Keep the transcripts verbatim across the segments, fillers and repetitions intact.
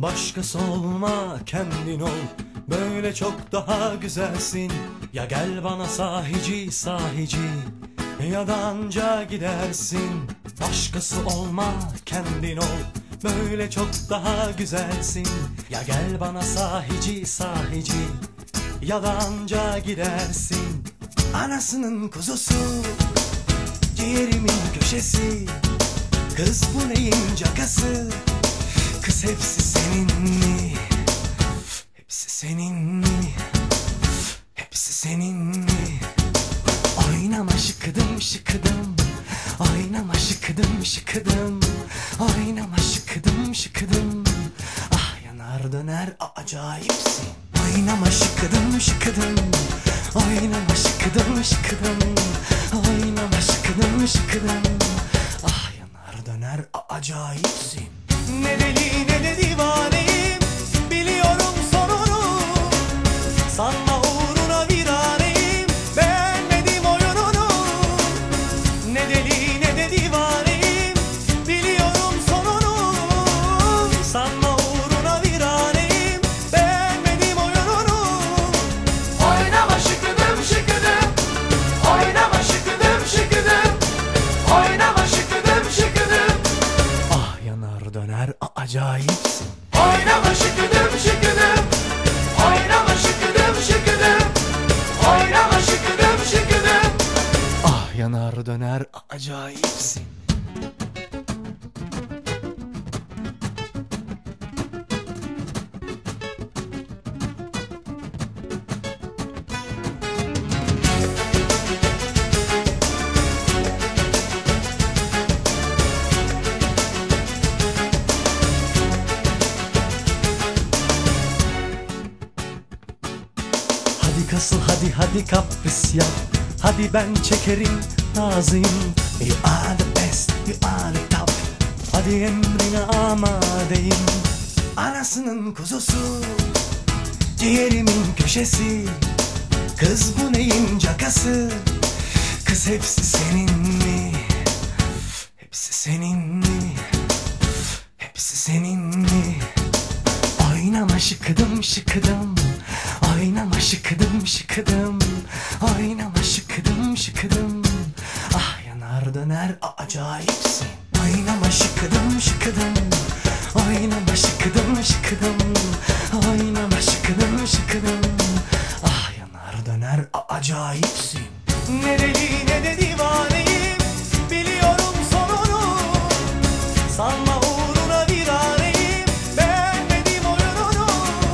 Başkası olma, kendin ol. Böyle çok daha güzelsin. Ya gel bana sahici sahici, ya da anca gidersin. Başkası olma, kendin ol. Böyle çok daha güzelsin. Ya gel bana sahici sahici, ya da anca gidersin. Anasının kuzusu, ciğerimin köşesi. Kız bu neyin cakası? Kız hepsi senin mi? Hepsi senin mi? Hepsi senin mi? Oynama şıkıdım şıkıdım, oynama şıkıdım şıkıdım, oynama şıkıdım şıkıdım. Ah yanar döner acayipsin. Oynama şıkıdım şıkıdım, oynama şıkıdım şıkıdım, oynama şıkıdım şıkıdım. Ah yanar döner acayipsin. Ne deli ne de divaneyim, biliyorum sonunu. Sanma uğruna viraneyim, beğenmedim oyununu. Ne deli ne de divaneyim, biliyorum sonunu. Sanma uğruna viraneyim, beğenmedim oyununu. Oynama şıkıdım şıkıdım, oynama şıkıdım şıkıdım, oynama şıkıdım şıkıdım. Ah yanar döner acayipsin. Oynama şıkıdım şıkıdım, oynama şıkıdım şıkıdım, oynama şıkıdım şıkıdım. Ah yanar döner acayipsin. Hadi kasıl hadi hadi kapris yap. Hadi ben çekerim nazıyım. You are the best, you are the top. Hadi emrine amadeyim. Anasının kuzusu, ciğerimin köşesi. Kız bu neyin cakası? Kız hepsi senin mi? Hepsi senin mi? Hepsi senin mi? Oynama şıkıdım şıkıdım, oynama şıkıdım şıkıdım, oynama şıkıdım şıkıdım. Ah yanar döner acayipsin. Oynama şıkıdım şıkıdım, oynama şıkıdım şıkıdım, oynama şıkıdım şıkıdım. Ah yanar döner acayipsin. Ne deli ne de divaneyim, biliyorum sonunu. Sanma uğruna viraneyim, beğenmedim oyununu.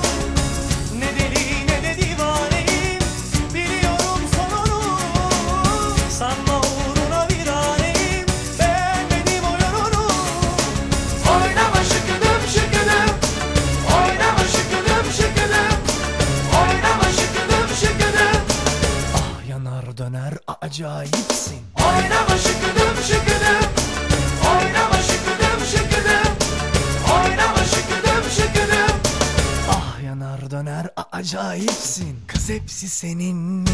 Ne deli ne de divaneyim, biliyorum sonunu. Sanma uğruna viraneyim, beğenmedim oyununu. Oynama şıkıdım şıkıdım, oynama şıkıdım şıkıdım, oynama şıkıdım şıkıdım. Ah yanar döner acayipsin. Oynama şıkıdım şıkıdım, oynama şıkıdım şıkıdım, oynama şıkıdım şıkıdım. Ah yanar döner acayipsin. Kız hepsi senin mi?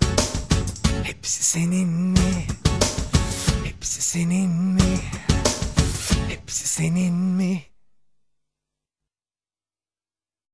Hepsi senin mi? Hepsi senin mi? Hepsi senin mi?